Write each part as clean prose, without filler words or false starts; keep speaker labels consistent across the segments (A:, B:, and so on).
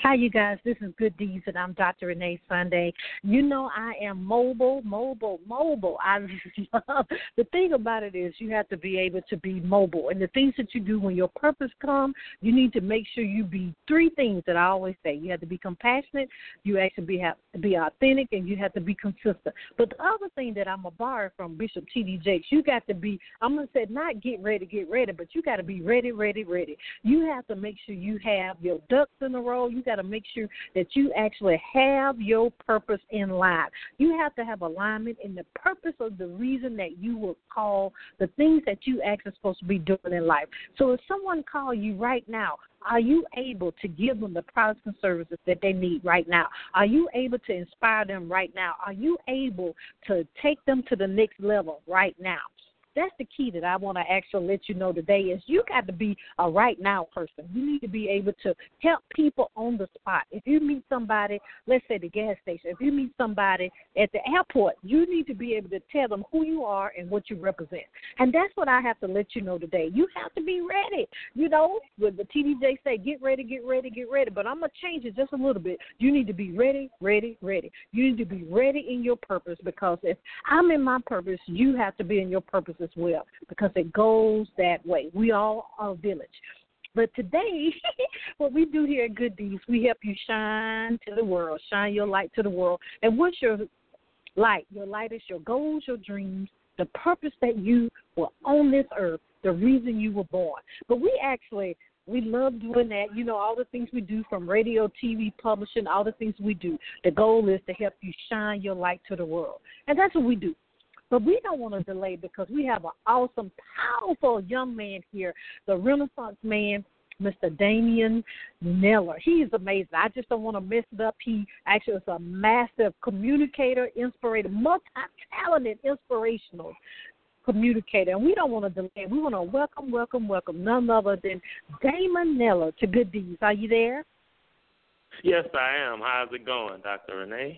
A: Hi, you guys. This is Good Deeds, and I'm Dr. Renee Sunday. You know, I am mobile. I love the thing about it is you have to be able to be mobile. And the things that you do when your purpose comes, you need to make sure you be three things that I always say. You have to be compassionate, you actually have to be authentic, and you have to be consistent. But the other thing that I'm a borrow from Bishop T.D. Jakes, you got to be, I'm going to say not get ready, but you got to be ready. You have to make sure you have your ducks in a row. You got to make sure that you actually have your purpose in line. You have to have alignment in the purpose of the reason that you were called, the things that you actually supposed to be doing in life. So if someone calls you right now, are you able to give them the products and services that they need right now? Are you able to inspire them right now? Are you able to take them to the next level right now? That's the key that I want to actually let you know today is you got to be a right now person. You need to be able to help people on the spot. If you meet somebody, let's say the gas station, if you meet somebody at the airport, you need to be able to tell them who you are and what you represent. And that's what I have to let you know today. You have to be ready. You know, with the TDJ say, get ready. But I'm going to change it just a little bit. You need to be ready. You need to be ready in your purpose because if I'm in my purpose, you have to be in your purpose as well because it goes that way. We all are a village. But today, what we do here at Good Deeds, we help you shine to the world, shine your light to the world. And what's your light? Your light is your goals, your dreams, the purpose that you were on this earth, the reason you were born. But we love doing that. You know, all the things we do from radio, TV, publishing, all the things we do. The goal is to help you shine your light to the world. And that's what we do. But we don't want to delay because we have an awesome, powerful young man here, the Renaissance man, Mr. Damian Neller. He is amazing. I just don't want to mess it up. He actually is a massive communicator, inspirator, multi-talented, inspirational communicator. And we don't want to delay. We want to welcome none other than Damon Neller to Good Deeds. Are you there?
B: Yes, I am. How's it going, Dr. Renee?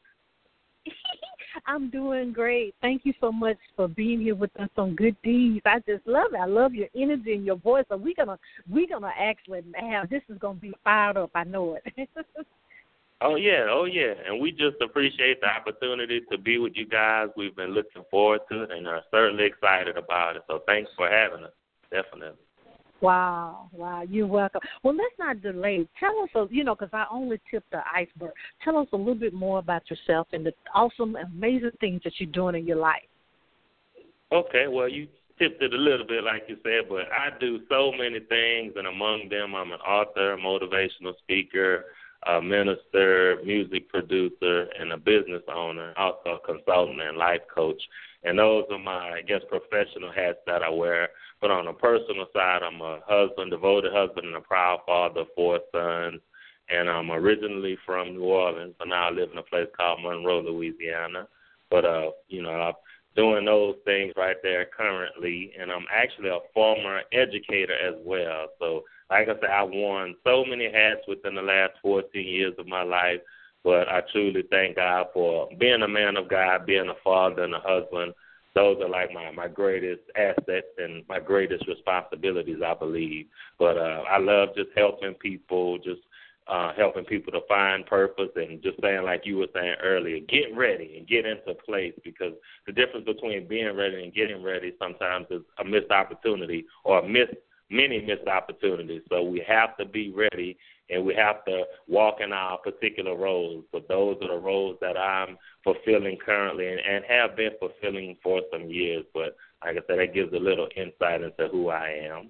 A: I'm doing great. Thank you so much for being here with us on Good Deeds. I just love it. I love your energy and your voice. So we're gonna actually have this is gonna be fired up. I know it.
B: Oh yeah. And we just appreciate the opportunity to be with you guys. We've been looking forward to it and are certainly excited about it. So thanks for having us. Definitely.
A: Wow, you're welcome. Well, let's not delay. Tell us, because I only tipped the iceberg. Tell us a little bit more about yourself and the awesome, amazing things that you're doing in your life.
B: Okay, well, you tipped it a little bit, like you said, but I do so many things, and among them I'm an author, motivational speaker, a minister, music producer, and a business owner, also a consultant and life coach. And those are my, professional hats that I wear. But on a personal side, I'm a husband, devoted husband, and a proud father of 4 sons. And I'm originally from New Orleans, but now I live in a place called Monroe, Louisiana. But, I'm doing those things right there currently. And I'm actually a former educator as well. So, like I said, I've worn so many hats within the last 14 years of my life. But I truly thank God for being a man of God, being a father and a husband. Those are like my greatest assets and my greatest responsibilities, I believe. But I love just helping people, helping people to find purpose and just saying, like you were saying earlier, get ready and get into place, because the difference between being ready and getting ready sometimes is a missed opportunity or many missed opportunities. So we have to be ready and we have to walk in our particular roles. But those are the roles that I'm fulfilling currently and have been fulfilling for some years. But like I said, that gives a little insight into who I am.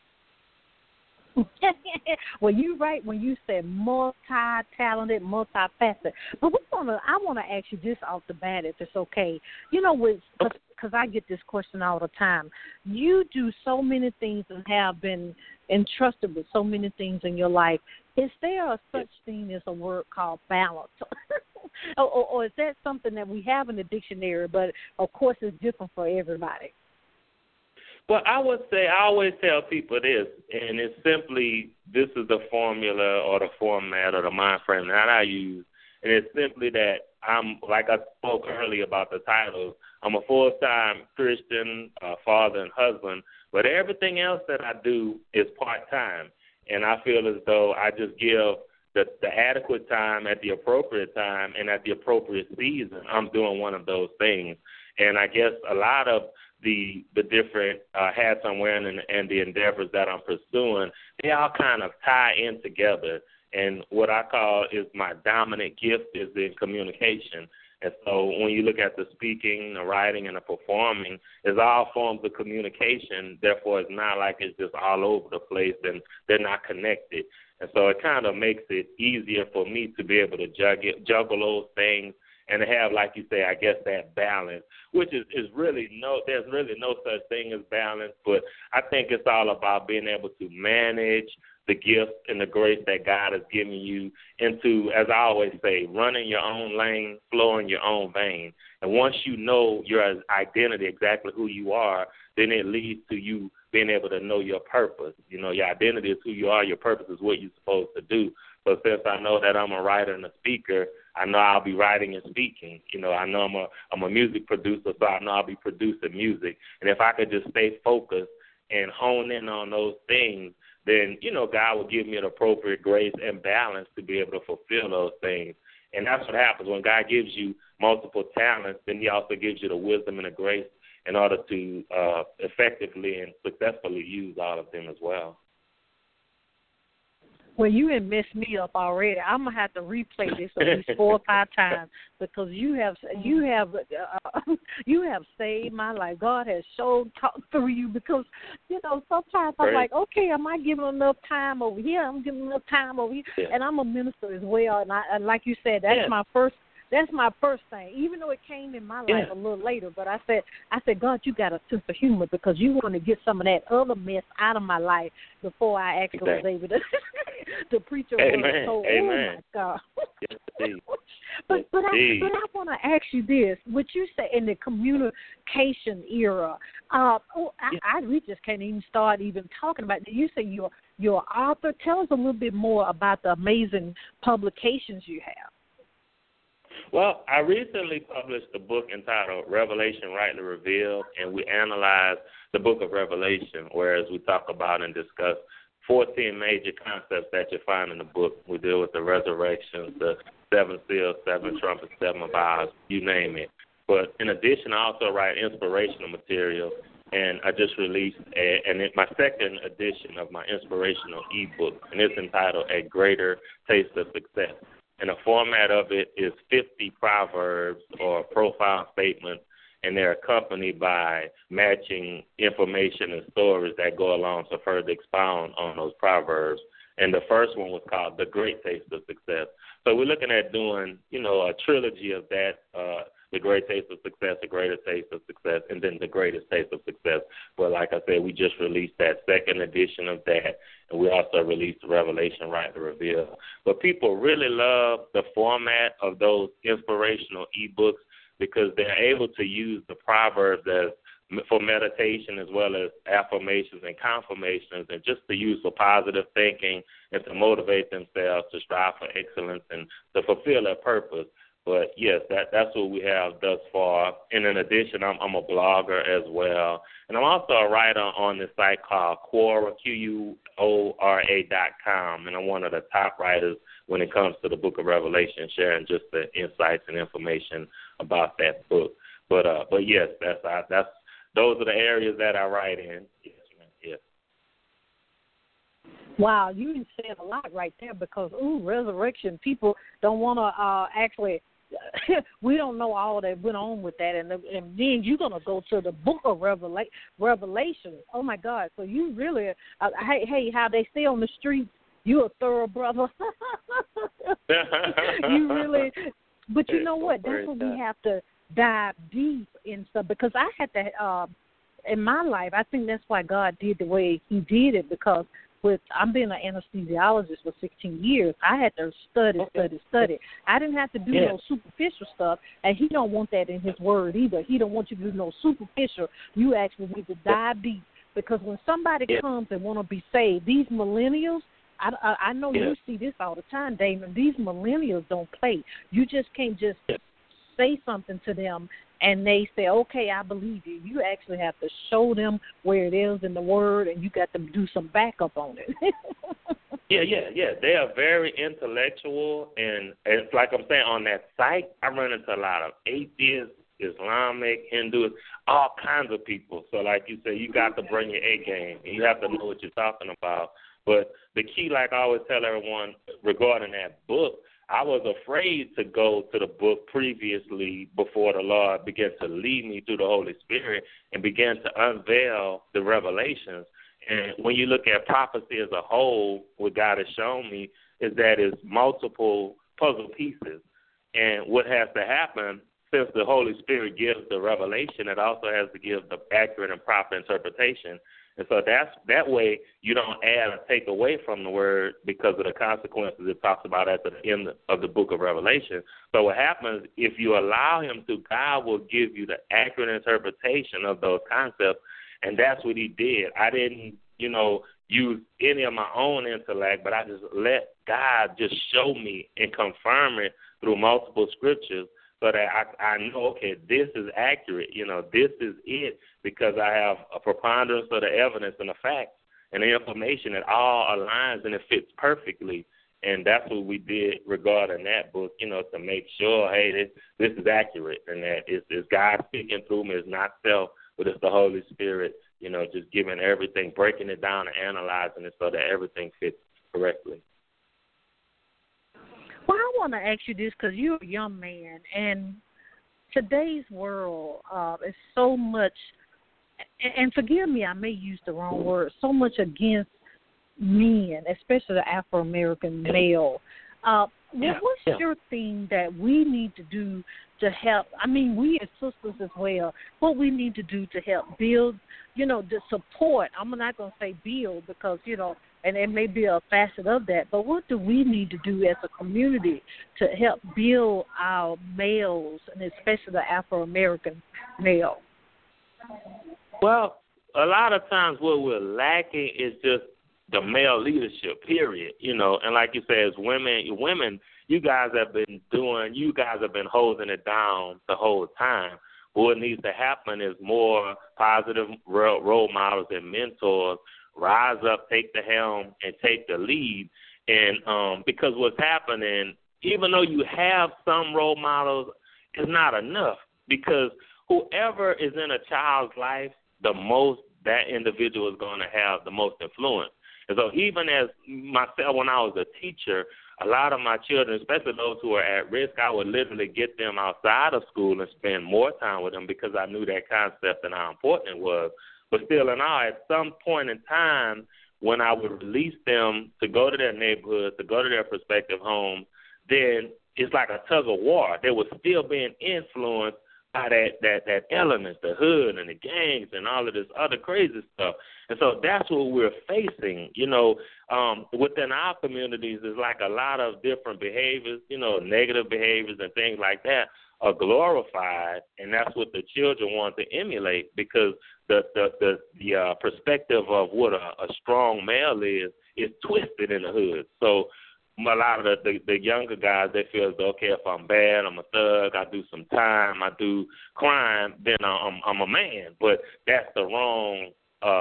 A: Well, you're right when you said multi-talented, multifaceted. But I want to ask you this off the bat, if it's okay. Because I get this question all the time. You do so many things and have been entrusted with so many things in your life. Is there a such thing as a word called balance? or is that something that we have in the dictionary, but, of course, it's different for everybody?
B: Well, I would say I always tell people this, and it's simply this is the formula or the format or the mind frame that I use, and it's simply that I'm, like I spoke earlier about the titles, I'm a full-time Christian, father and husband, but everything else that I do is part-time, and I feel as though I just give the adequate time, at the appropriate time, and at the appropriate season, I'm doing one of those things. And I guess a lot of the different hats I'm wearing and the endeavors that I'm pursuing, they all kind of tie in together. And what I call is my dominant gift is in communication. And so when you look at the speaking, the writing, and the performing, it's all forms of communication. Therefore, it's not like it's just all over the place and they're not connected. And so it kind of makes it easier for me to be able to juggle those things and to have, like you say, I guess that balance, which is really there's really no such thing as balance, but I think it's all about being able to manage the gift and the grace that God has given you into, as I always say, running your own lane, flowing your own vein. And once you know your identity, exactly who you are, then it leads to you being able to know your purpose. You know, your identity is who you are. Your purpose is what you're supposed to do. So since I know that I'm a writer and a speaker, I know I'll be writing and speaking. You know, I know I'm a music producer, so I know I'll be producing music. And if I could just stay focused and hone in on those things, then, you know, God will give me an appropriate grace and balance to be able to fulfill those things. And that's what happens. When God gives you multiple talents, then he also gives you the wisdom and the grace in order to effectively and successfully use all of them as well.
A: Well, you have messed me up already. I'm gonna have to replay this at least 4 or 5 times because you have saved my life. God has talked through you because, you know, sometimes I'm like, okay, am I giving enough time over here? I'm giving enough time over here, and I'm a minister as well. And like you said, that's my first. That's my first thing, even though it came in my life a little later. But I said, God, you got a sense of humor because you want to get some of that other mess out of my life before I actually was able to preach your word. So, oh my God.
B: Yes,
A: but I want to ask you this: what you say in the communication era? We just can't even start talking about it. You say you're an author. Tell us a little bit more about the amazing publications you have.
B: Well, I recently published a book entitled Revelation Rightly Revealed, and we analyze the book of Revelation, whereas we talk about and discuss 14 major concepts that you find in the book. We deal with the resurrection, the 7 seals, 7 trumpets, 7 vials, you name it. But in addition, I also write inspirational material, and I just released my second edition of my inspirational ebook, and it's entitled A Greater Taste of Success. And the format of it is 50 proverbs or profile statements, and they're accompanied by matching information and stories that go along to further expound on those proverbs. And the first one was called The Great Taste of Success. So we're looking at doing, you know, a trilogy of that, The Great Taste of Success, The Greater Taste of Success, and then The Greatest Taste of Success. But like I said, we just released that second edition of that, and we also released Revelation Rightly Revealed. But people really love the format of those inspirational ebooks because they're able to use the proverbs as for meditation as well as affirmations and confirmations, and just to use for positive thinking and to motivate themselves to strive for excellence and to fulfill their purpose. But, yes, that's what we have thus far. And in addition, I'm a blogger as well. And I'm also a writer on this site called Quora, Quora.com. And I'm one of the top writers when it comes to the book of Revelation, sharing just the insights and information about that book. But yes, those are the areas that I write in. Yes, ma'am. Yes.
A: Wow, you said a lot right there because, resurrection, people don't want to actually – we don't know all that went on with that. And then you're going to go to the book of Revelation. Oh, my God. So you really hey, how they say on the streets, you a thorough brother. You really – but you know what? That's what we have to dive deep in stuff because I had to in my life, I think that's why God did the way he did it because I'm being an anesthesiologist for 16 years. I had to study. I didn't have to do no superficial stuff, and he don't want that in his word either. He don't want you to do no superficial. You actually need to dive deep because when somebody comes and want to be saved, these millennials, I know you see this all the time, Damon. These millennials don't play. You just can't just say something to them and they say, okay, I believe you. You actually have to show them where it is in the Word, and you got to do some backup on it.
B: Yeah. They are very intellectual, and it's like I'm saying, on that site, I run into a lot of atheists, Islamic, Hindus, all kinds of people. So like you say, you got to bring your A game, and you have to know what you're talking about. But the key, like I always tell everyone regarding that book, I was afraid to go to the book previously before the Lord began to lead me through the Holy Spirit and began to unveil the revelations. And when you look at prophecy as a whole, what God has shown me is that it's multiple puzzle pieces. And what has to happen, since the Holy Spirit gives the revelation, it also has to give the accurate and proper interpretation. And so that way you don't add or take away from the word because of the consequences it talks about at the end of the book of Revelation. So what happens, if you allow him to, God will give you the accurate interpretation of those concepts, and that's what he did. I didn't, use any of my own intellect, but I just let God just show me and confirm it through multiple scriptures, so that I know, okay, this is accurate. This is it, because I have a preponderance of the evidence and the facts and the information. It all aligns and it fits perfectly. And that's what we did regarding that book, to make sure, hey, this is accurate, and that it's God speaking through me. It's not self, but it's the Holy Spirit, just giving everything, breaking it down and analyzing it so that everything fits correctly.
A: Well, I want to ask you this, because you're a young man, and today's world is so much, and forgive me, I may use the wrong word, so much against men, especially the Afro-American male. What's your thing that we need to do to help? I mean, we as sisters as well, what we need to do to help build, the support. I'm not going to say build because, and it may be a facet of that, but what do we need to do as a community to help build our males, and especially the Afro-American male?
B: Well, a lot of times what we're lacking is just the male leadership, period. And like you said, as women, you guys have been holding it down the whole time. What needs to happen is more positive role models and mentors rise up, take the helm, and take the lead. And because what's happening, even though you have some role models, it's not enough, because whoever is in a child's life, the most that individual is going to have the most influence. And so even as myself, when I was a teacher, a lot of my children, especially those who are at risk, I would literally get them outside of school and spend more time with them because I knew that concept and how important it was. But still in all, at some point in time, when I would release them to go to their neighborhoods, to go to their prospective homes, then it's like a tug of war. They were still being influenced by that element, the hood and the gangs and all of this other crazy stuff. And so that's what we're facing. Within our communities, there's like a lot of different behaviors, negative behaviors and things like that are glorified, and that's what the children want to emulate, because the perspective of what a strong male is twisted in the hood. So a lot of the younger guys, they feel as though, okay, if I'm bad, I'm a thug, I do some time, I do crime, then I'm a man. But that's the wrong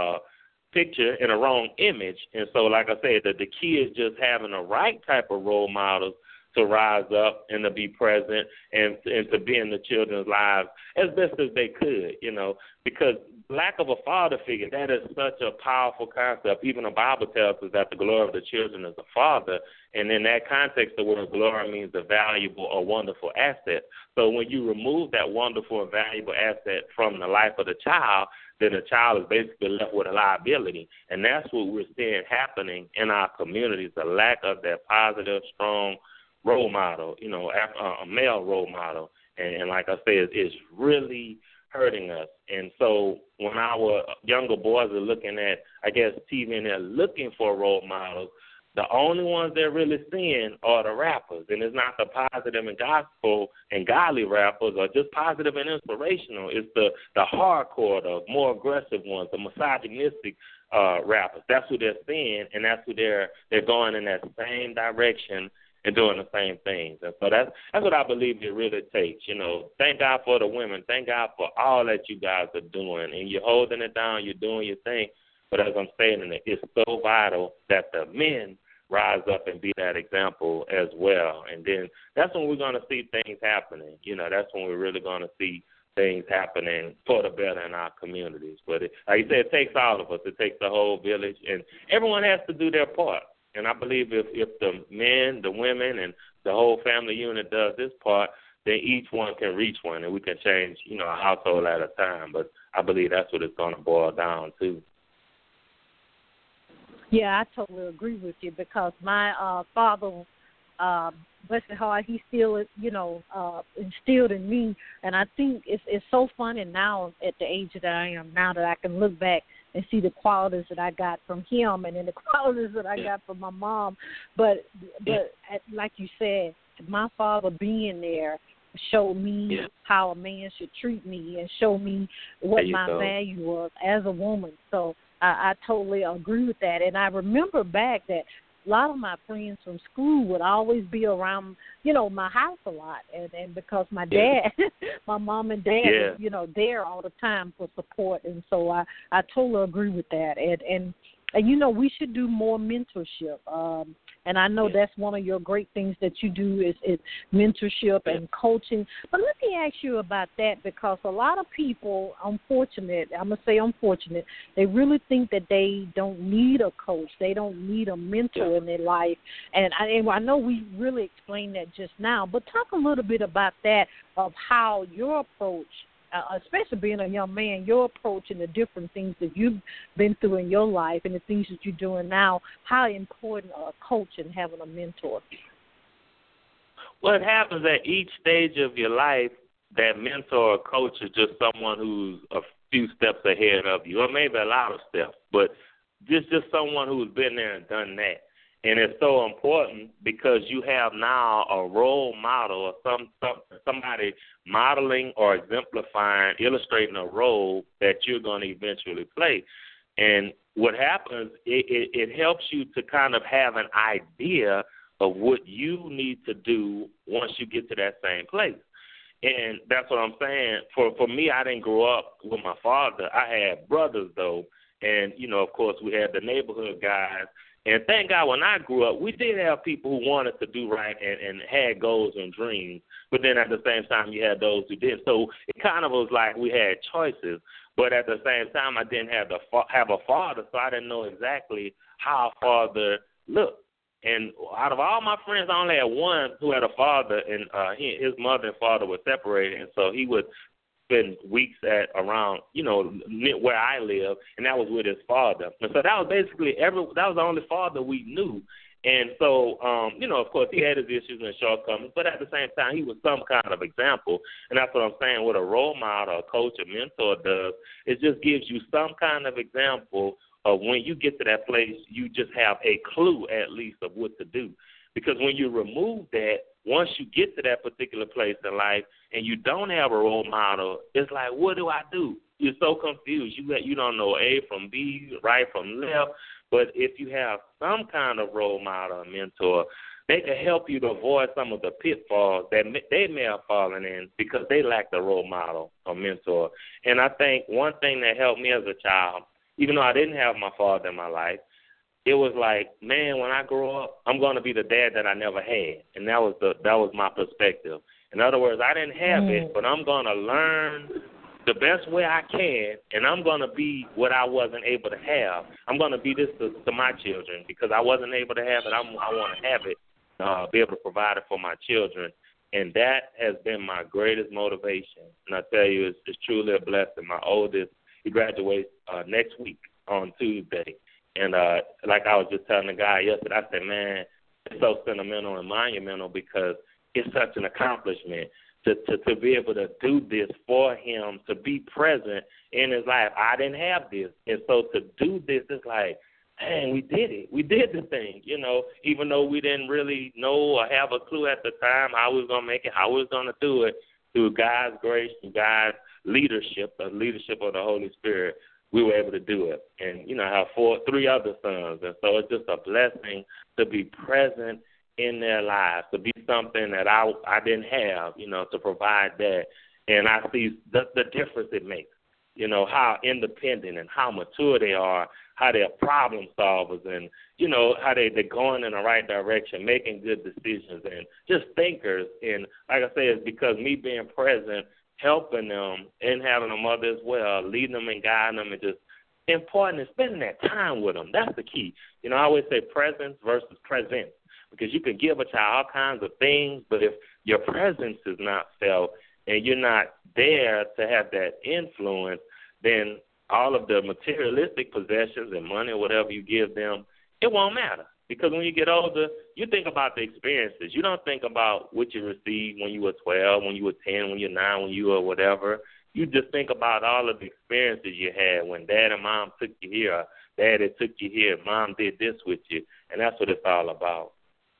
B: picture and a wrong image. And so, like I said, the key is just having the right type of role models to rise up and to be present and to be in the children's lives as best as they could, because lack of a father figure, that is such a powerful concept. Even the Bible tells us that the glory of the children is the father, and in that context, the word glory means a valuable or wonderful asset. So when you remove that wonderful and valuable asset from the life of the child, then the child is basically left with a liability, and that's what we're seeing happening in our communities, the lack of that positive, strong role model, a male role model. And like I said, it's really hurting us. And so when our younger boys are looking at, I guess, TV and they're looking for role models, the only ones they're really seeing are the rappers. And it's not the positive and gospel and godly rappers or just positive and inspirational. It's the hardcore, the more aggressive ones, the misogynistic rappers. That's who they're seeing, and that's who they're going in that same direction and doing the same things. And so that's what I believe it really takes. Thank God for the women. Thank God for all that you guys are doing. And you're holding it down. You're doing your thing. But as I'm saying, it's so vital that the men rise up and be that example as well. And then that's when we're going to see things happening. That's when we're really going to see things happening for the better in our communities. But like you said, it takes all of us. It takes the whole village, and everyone has to do their part. And I believe if the men, the women, and the whole family unit does this part, then each one can reach one, and we can change, a household at a time. But I believe that's what it's going to boil down to.
A: Yeah, I totally agree with you, because my father, bless his heart, he still, instilled in me. And I think it's so funny now at the age that I am now that I can look back and see the qualities that I got from him and then the qualities that I got from my mom. But like you said, my father being there showed me how a man should treat me and show me what my value was as a woman. So I totally agree with that. And I remember back that a lot of my friends from school would always be around, my house a lot. And because my dad, my mom and dad, was, there all the time for support. And so I totally agree with that. And we should do more mentorship. And I know that's one of your great things that you do is mentorship and coaching. But let me ask you about that, because a lot of people, I'm going to say unfortunate, they really think that they don't need a coach. They don't need a mentor in their life. And I know we really explained that just now, but talk a little bit about that, of how your approach, especially being a young man, your approach and the different things that you've been through in your life and the things that you're doing now, how important a coach and having a mentor.
B: Well, it happens at each stage of your life that mentor or coach is just someone who's a few steps ahead of you, or maybe a lot of steps, but just someone who's been there and done that. And it's so important because you have now a role model or somebody modeling or exemplifying, illustrating a role that you're going to eventually play. And what happens, it helps you to kind of have an idea of what you need to do once you get to that same place. And that's what I'm saying. For me, I didn't grow up with my father. I had brothers, though. And, of course, we had the neighborhood guys. And thank God when I grew up, we did have people who wanted to do right and had goals and dreams. But then at the same time, you had those who didn't. So it kind of was like we had choices. But at the same time, I didn't have a father, so I didn't know exactly how a father looked. And out of all my friends, I only had one who had a father, and his mother and father were separated. And so he would spend weeks at around, where I live, and that was with his father. And so that was basically that was the only father we knew. And so, of course, he had his issues and shortcomings, but at the same time, he was some kind of example. And that's what I'm saying. What a role model, a coach, a mentor does, it just gives you some kind of example of when you get to that place, you just have a clue at least of what to do. Because when you remove that, once you get to that particular place in life and you don't have a role model, it's like, what do I do? You're so confused. You don't know A from B, right from left. But if you have some kind of role model or mentor, they can help you to avoid some of the pitfalls that they may have fallen in because they lack the role model or mentor. And I think one thing that helped me as a child, even though I didn't have my father in my life, it was like, man, when I grow up, I'm going to be the dad that I never had. And that was my perspective. In other words, I didn't have it, but I'm going to learn the best way I can, and I'm going to be what I wasn't able to have. I'm going to be this to my children because I wasn't able to have it. I want to have it, be able to provide it for my children. And that has been my greatest motivation. And I tell you, it's truly a blessing. My oldest, he graduates next week on Tuesday. And like I was just telling the guy yesterday, I said, man, it's so sentimental and monumental because it's such an accomplishment to be able to do this for him, to be present in his life. I didn't have this. And so to do this, it's like, man, we did it. We did the thing, even though we didn't really know or have a clue at the time how we was going to make it, how we was going to do it. Through God's grace, through God's leadership, the leadership of the Holy Spirit, we were able to do it. And, I have 3 other sons. And so it's just a blessing to be present in their lives, to be something that I didn't have, to provide that. And I see the difference it makes, how independent and how mature they are, how they're problem solvers and, you know, how they're going in the right direction, making good decisions and just thinkers. And like I said, it's because me being present, helping them and having a mother as well, leading them and guiding them and just important is spending that time with them. That's the key. You know, I always say presence versus present because you can give a child all kinds of things, but if your presence is not felt and you're not there to have that influence, then all of the materialistic possessions and money or whatever you give them, it won't matter. Because when you get older, you think about the experiences. You don't think about what you received when you were 12, when you were 10, when you're 9, when you were whatever. You just think about all of the experiences you had when dad and mom took you here, or daddy took you here, mom did this with you, and that's what it's all about.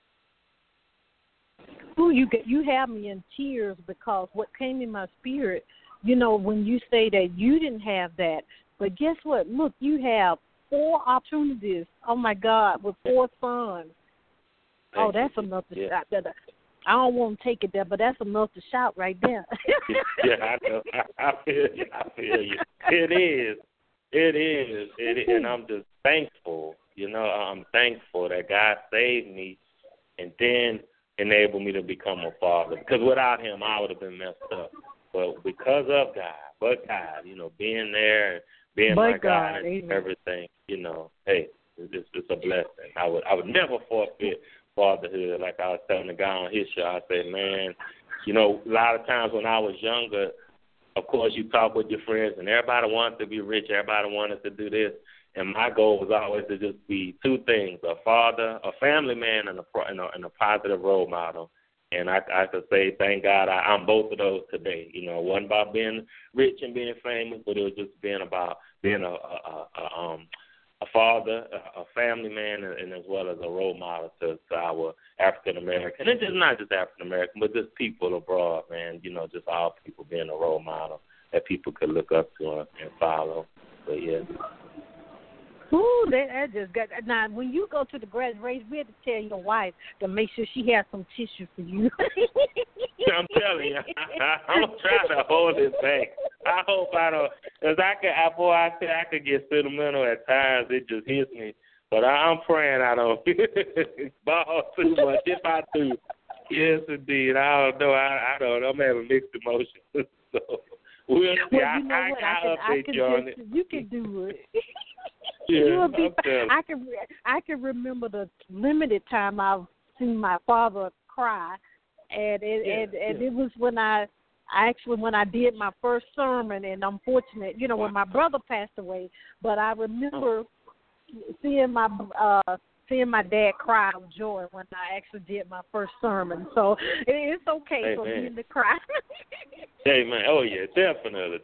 A: Ooh, you have me in tears because what came in my spirit, you know, when you say that you didn't have that, but guess what? Look, you have 4 opportunities. Oh, my God, with 4 sons. Oh, that's enough to shout. I don't want to take it there, but that's enough to shout right there.
B: Yeah, I know. I feel you. It is. And I'm just thankful. You know, I'm thankful that God saved me and then enabled me to become a father. Because without him, I would have been messed up. But because of God, you know, being there and being my God and everything, you know, hey, it's a blessing. I would never forfeit fatherhood. Like I was telling the guy on his show, I said, man, you know, a lot of times when I was younger, of course, you talk with your friends, and everybody wanted to be rich, everybody wanted to do this, and my goal was always to just be 2 things: a father, a family man, and a positive role model. And I could say, thank God, I'm both of those today. You know, it wasn't about being rich and being famous, but it was just being about being a father, a family man, and as well as a role model to our African American, and just not just African American, but just people abroad, man. You know, just all people being a role model that people could look up to and follow. But yeah.
A: Ooh, that just got. Now, when you go to the graduation, we have to tell your wife to make sure she has some tissue for you.
B: I'm telling you, I'm trying to hold it back. I hope I don't, because I could get sentimental at times. It just hits me. But I'm praying I don't ball too much. If I do, yes, indeed. I don't know. I don't know. I'm having mixed emotions. So we'll see.
A: Well, you know what? I can
B: on it.
A: You can do it.
B: Yeah,
A: I can remember the limited time I've seen my father cry, and it was when I did my first sermon, and I'm fortunate, you know, when my brother passed away. But I remember seeing my dad cry of joy when I actually did my first sermon. So it's okay for me to cry.
B: Hey man, oh yeah, definitely.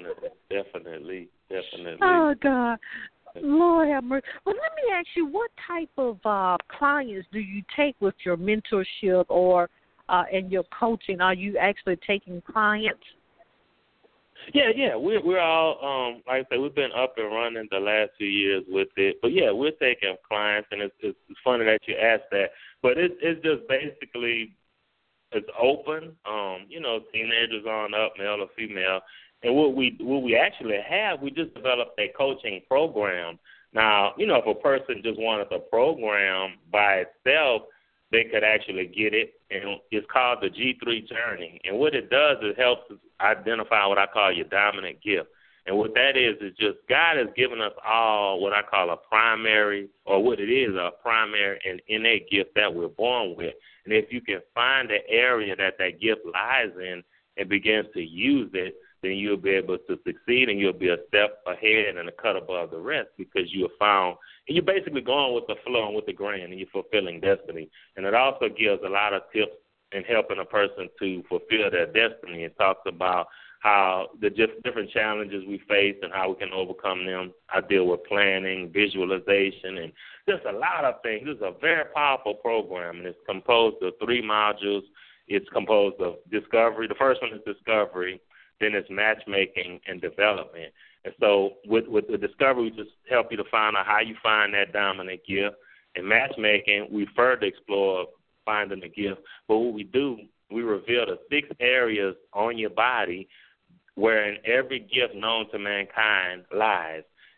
A: Oh God. Lord have mercy. Well, let me ask you, what type of clients do you take with your mentorship or in your coaching? Are you actually taking clients?
B: Yeah. We're all like I said, we've been up and running the last few years with it. But yeah, we're taking clients, and it's funny that you asked that. But it's just basically it's open. You know, teenagers on up, male or female. And what we actually have, we just developed a coaching program. Now, you know, if a person just wanted the program by itself, they could actually get it, and it's called the G3 Journey. And what it does is helps us identify what I call your dominant gift. And what that is just God has given us all what I call a primary and innate gift that we're born with. And if you can find the area that gift lies in and begins to use it, then you'll be able to succeed, and you'll be a step ahead and a cut above the rest, because you have found, and you're basically going with the flow and with the grain, and you're fulfilling destiny. And it also gives a lot of tips in helping a person to fulfill their destiny. It talks about how the different challenges we face and how we can overcome them. I deal with planning, visualization, and just a lot of things. This is a very powerful program, and it's composed of 3 modules. It's composed of discovery. The first one is discovery. Then it's matchmaking and development. And so with the discovery, we just help you to find out how you find that dominant gift. And matchmaking, we further explore finding the gift. But what we do, we reveal the 6 areas on your body wherein every gift known to mankind lies.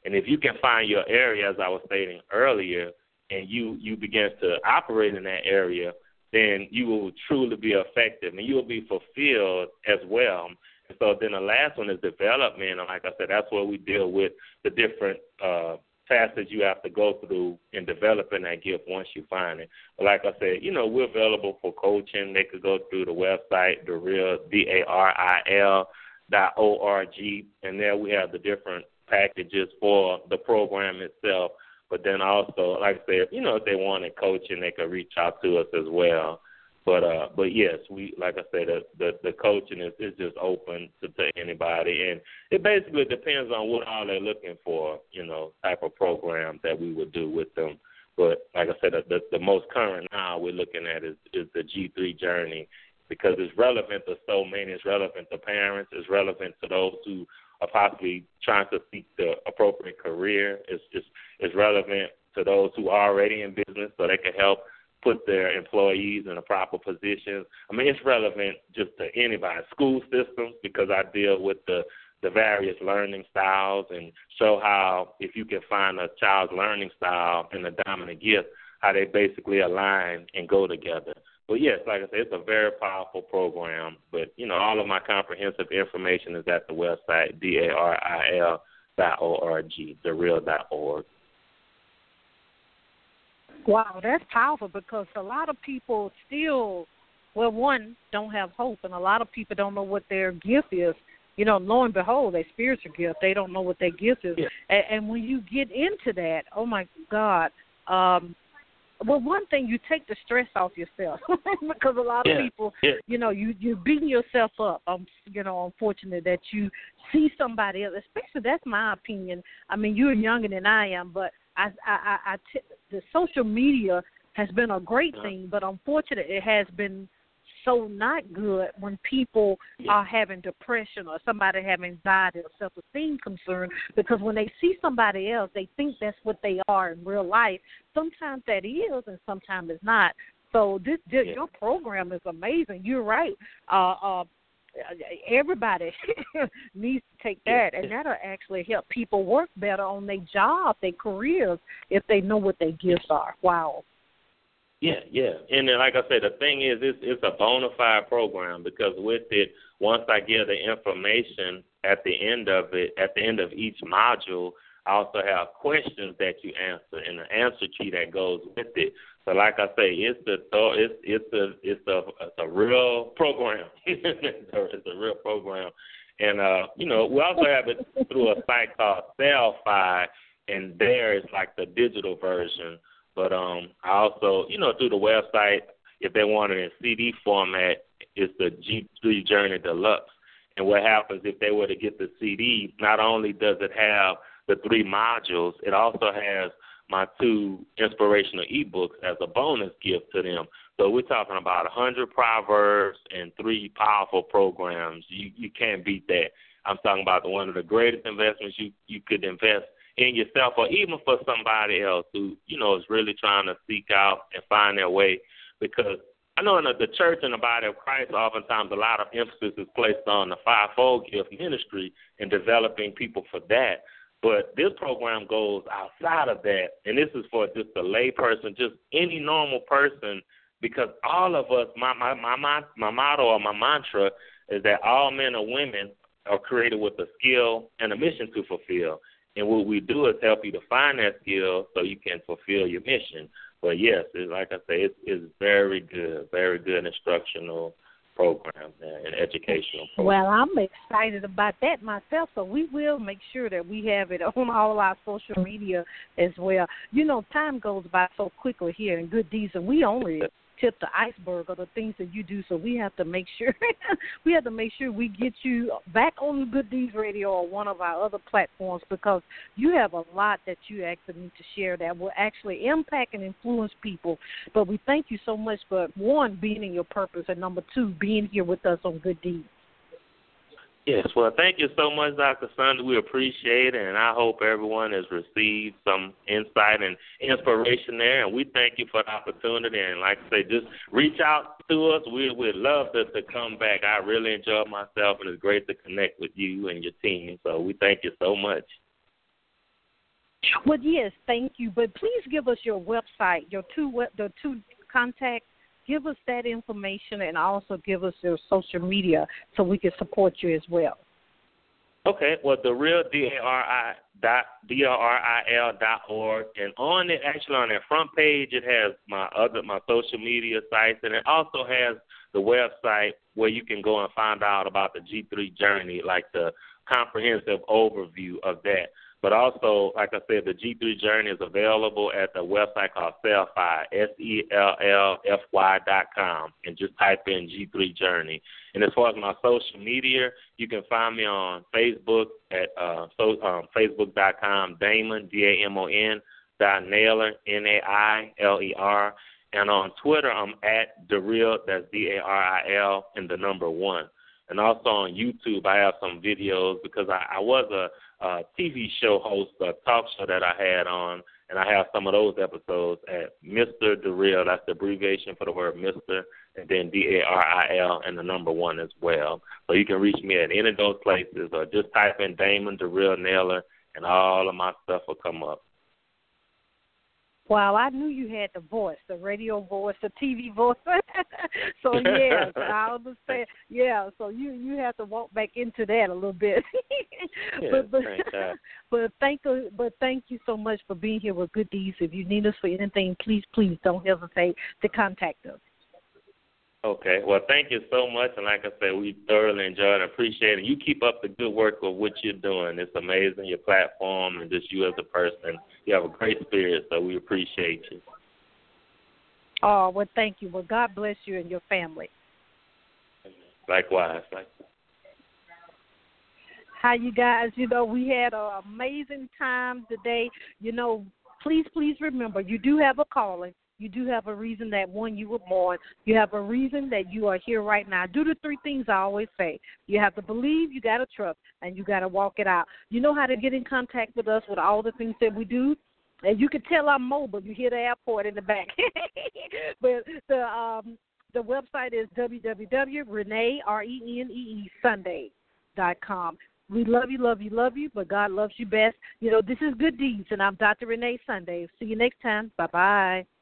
B: And if you can find your area, as I was stating earlier, and you begin to operate in that area, then you will truly be effective and you will be fulfilled as well. And so then the last one is development. And like I said, that's where we deal with the different facets you have to go through in developing that gift once you find it. But like I said, we're available for coaching. They could go through the website, DARIL.org, and there we have the different packages for the program itself. But then also, like I said, if they wanted coaching, they could reach out to us as well. But yes, we, like I said, the coaching is just open to anybody, and it basically depends on what all they're looking for, type of program that we would do with them. But like I said, the most current now we're looking at is the G3 journey, because it's relevant to so many. It's relevant to parents. It's relevant to those who are possibly trying to seek the appropriate career. It's relevant to those who are already in business, so they can help put their employees in the proper positions. I mean, it's relevant just to anybody. School systems, because I deal with the various learning styles and show how if you can find a child's learning style and the dominant gift, how they basically align and go together. But, yes, like I said, it's a very powerful program. But, all of my comprehensive information is at the website, DARIL.org, thereal.org.
A: Wow, that's powerful, because a lot of people still, one, don't have hope, and a lot of people don't know what their gift is. Lo and behold, their spiritual gift, they don't know what their gift is.
B: Yeah.
A: And when you get into that, oh, my God, one thing, you take the stress off yourself because a lot of people, you're beating yourself up. Unfortunate that you see somebody else, especially, that's my opinion. I mean, you're younger than I am, but the social media has been a great thing, but unfortunately it has been so not good when people are having depression or somebody having anxiety or self-esteem concern, because when they see somebody else, they think that's what they are in real life. Sometimes that is, and sometimes it's not. So your program is amazing. You're right. Everybody needs to take that, and that'll actually help people work better on their job, their careers, if they know what their gifts are. Wow.
B: Yeah. And then, like I said, the thing is, it's a bona fide program, because with it, once I give the information at the end of each module, I also have questions that you answer and an answer key that goes with it. So, like I say, it's a real program. It's a real program, and we also have it through a site called Sellfy, and there it's like the digital version. But I also, through the website, if they want it in CD format, it's the G3 Journey Deluxe. And what happens if they were to get the CD, not only does it have the 3 modules, it also has my 2 inspirational ebooks as a bonus gift to them. So we're talking about 100 proverbs and 3 powerful programs. You can't beat that. I'm talking about one of the greatest investments you could invest in yourself, or even for somebody else who, is really trying to seek out and find their way. Because I know in the church and the body of Christ, oftentimes a lot of emphasis is placed on the fivefold gift ministry and developing people for that. But this program goes outside of that, and this is for just a lay person, just any normal person, because all of us, my motto or my mantra is that all men or women are created with a skill and a mission to fulfill. And what we do is help you to find that skill so you can fulfill your mission. But, yes, like I say, it's very good instructional program and educational program.
A: Well, I'm excited about that myself, so we will make sure that we have it on all our social media as well. Time goes by so quickly here in Good Deeds, and we only tip the iceberg of the things that you do, so we have to make sure we get you back on Good Deeds Radio or one of our other platforms, because you have a lot that you actually need to share that will actually impact and influence people. But we thank you so much for, 1, being in your purpose, and number 2, being here with us on Good Deeds.
B: Yes, well, thank you so much, Dr. Sunday. We appreciate it, and I hope everyone has received some insight and inspiration there, and we thank you for the opportunity. And like I say, just reach out to us. We would love to come back. I really enjoyed myself, and it's great to connect with you and your team, so we thank you so much.
A: Well, yes, thank you. But please give us your website, the two contacts. Give us that information and also give us your social media so we can support you as well.
B: Okay, well, DRIL.org, and on it, actually on that front page, it has my social media sites, and it also has the website where you can go and find out about the G3 journey, like the comprehensive overview of that. But also, like I said, the G3 Journey is available at the website called Sellfy, SELLFY.com, and just type in G3 Journey. And as far as my social media, you can find me on Facebook at Facebook.com, Damon, DAMON, .Nailer, NAILER. And on Twitter, I'm at Daril, that's DARIL, and the number 1. And also on YouTube, I have some videos because I was a TV show host, a talk show that I had on, and I have some of those episodes at Mr. Daril. That's the abbreviation for the word Mr., and then DARIL and the number 1 as well. So you can reach me at any of those places, or just type in Damon Daril Nailer, and all of my stuff will come up.
A: Wow, I knew you had the voice, the radio voice, the TV voice. So, yes, I understand. Yeah, so you have to walk back into that a little bit.
B: Yeah,
A: but thank you so much for being here with Good Deeds. If you need us for anything, please don't hesitate to contact us.
B: Okay. Well, thank you so much. And like I said, we thoroughly enjoyed and appreciate it. You keep up the good work of what you're doing. It's amazing, your platform, and just you as a person. You have a great spirit, so we appreciate you.
A: Oh, well, thank you. Well, God bless you and your family.
B: Likewise.
A: Hi, you guys. We had an amazing time today. Please remember, you do have a calling. You do have a reason that, one, you were born. You have a reason that you are here right now. Do the 3 things I always say. You have to believe, you got to trust, and you got to walk it out. You know how to get in contact with us with all the things that we do? And you can tell I'm mobile. You hear the airport in the back. But the website is www.ReneeSunday.com. We love you, but God loves you best. This is Good Deeds, and I'm Dr. Renee Sunday. See you next time. Bye-bye.